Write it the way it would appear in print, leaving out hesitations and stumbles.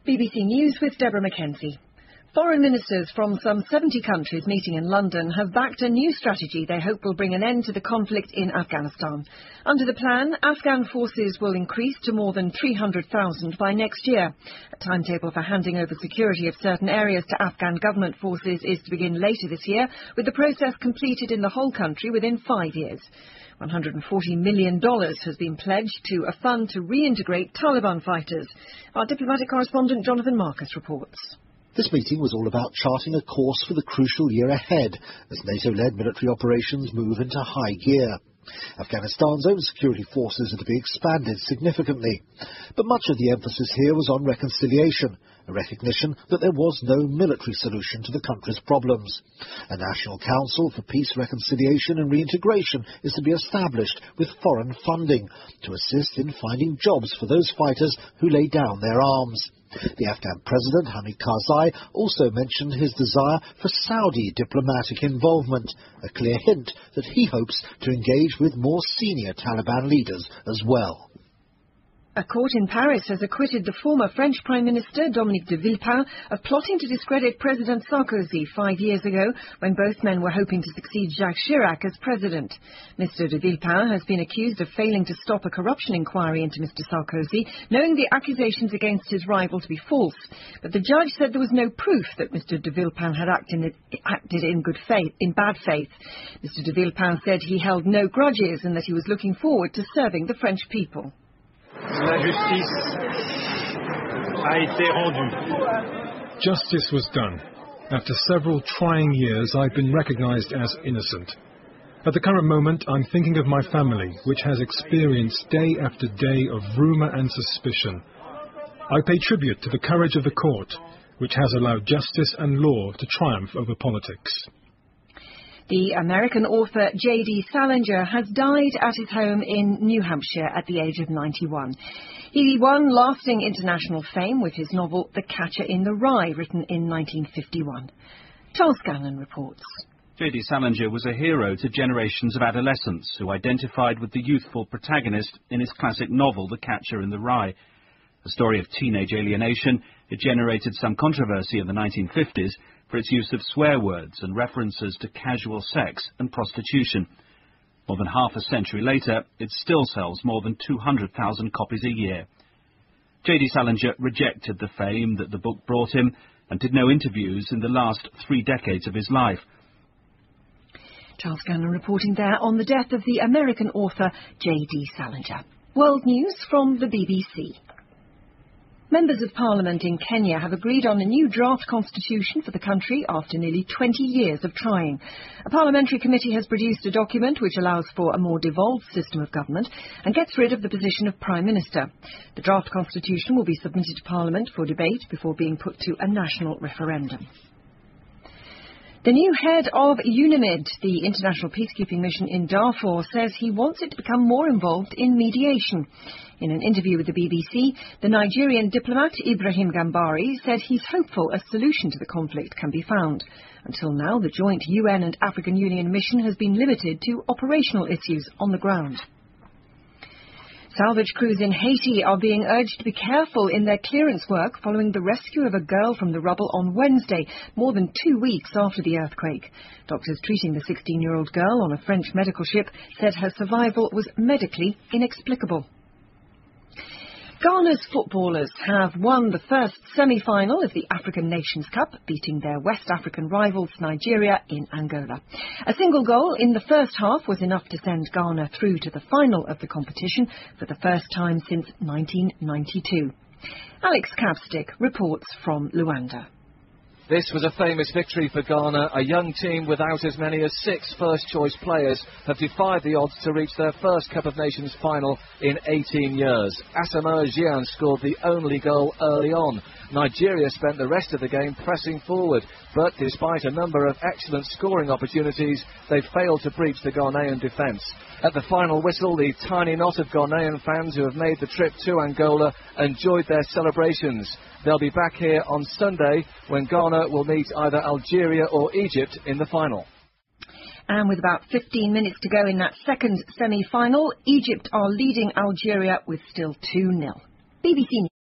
BBC News with Deborah Mackenzie. Foreign ministers from some 70 countries meeting in London have backed a new strategy they hope will bring an end to the conflict in Afghanistan. Under the plan, Afghan forces will increase to more than 300,000 by next year. A timetable for handing over security of certain areas to Afghan government forces is to begin later this year, with the process completed in the whole country within 5 years. $140 million has been pledged to a fund to reintegrate Taliban fighters. Our diplomatic correspondent Jonathan Marcus reports. This meeting was all about charting a course for the crucial year ahead as NATO-led military operations move into high gear. Afghanistan's own security forces are to be expanded significantly. But much of the emphasis here was on reconciliation, a recognition that there was no military solution to the country's problems. A National Council for Peace, Reconciliation and Reintegration is to be established with foreign funding to assist in finding jobs for those fighters who lay down their arms. The Afghan President, Hamid Karzai, also mentioned his desire for Saudi diplomatic involvement, a clear hint that he hopes to engage with more senior Taliban leaders as well. A court in Paris has acquitted the former French Prime Minister, Dominique de Villepin, of plotting to discredit President Sarkozy 5 years ago when both men were hoping to succeed Jacques Chirac as president. Mr de Villepin has been accused of failing to stop a corruption inquiry into Mr Sarkozy, knowing the accusations against his rival to be false. But the judge said there was no proof that Mr de Villepin had acted in bad faith. Mr de Villepin said he held no grudges and that he was looking forward to serving the French people. La justice a été rendue. Justice was done. After several trying years, I've been recognized as innocent. At the current moment, I'm thinking of my family, which has experienced day after day of rumor and suspicion. I pay tribute to the courage of the court, which has allowed justice and law to triumph over politics. The American author J.D. Salinger has died at his home in New Hampshire at the age of 91. He won lasting international fame with his novel The Catcher in the Rye, written in 1951. Charles Scanlon reports. J.D. Salinger was a hero to generations of adolescents who identified with the youthful protagonist in his classic novel The Catcher in the Rye. A story of teenage alienation, it generated some controversy in the 1950s for its use of swear words and references to casual sex and prostitution. More than half a century later, it still sells more than 200,000 copies a year. J.D. Salinger rejected the fame that the book brought him and did no interviews in the last 3 decades of his life. Charles Gannon reporting there on the death of the American author J.D. Salinger. World News from the BBC. Members of Parliament in Kenya have agreed on a new draft constitution for the country after nearly 20 years of trying. A parliamentary committee has produced a document which allows for a more devolved system of government and gets rid of the position of Prime Minister. The draft constitution will be submitted to Parliament for debate before being put to a national referendum. The new head of UNAMID, the international peacekeeping mission in Darfur, says he wants it to become more involved in mediation. In an interview with the BBC, the Nigerian diplomat Ibrahim Gambari said he's hopeful a solution to the conflict can be found. Until now, the joint UN and African Union mission has been limited to operational issues on the ground. Salvage crews in Haiti are being urged to be careful in their clearance work following the rescue of a girl from the rubble on Wednesday, more than 2 weeks after the earthquake. Doctors treating the 16-year-old girl on a French medical ship said her survival was medically inexplicable. Ghana's footballers have won the first semi-final of the African Nations Cup, beating their West African rivals Nigeria in Angola. A single goal in the first half was enough to send Ghana through to the final of the competition for the first time since 1992. Alex Capstick reports from Luanda. This was a famous victory for Ghana. A young team without as many as 6 first-choice players have defied the odds to reach their first Cup of Nations final in 18 years. Asamoah Gyan scored the only goal early on. Nigeria spent the rest of the game pressing forward, but despite a number of excellent scoring opportunities, they failed to breach the Ghanaian defence. At the final whistle, the tiny knot of Ghanaian fans who have made the trip to Angola enjoyed their celebrations. They'll be back here on Sunday when Ghana will meet either Algeria or Egypt in the final. And with about 15 minutes to go in that second semi-final, Egypt are leading Algeria with still 2-0. BBC News.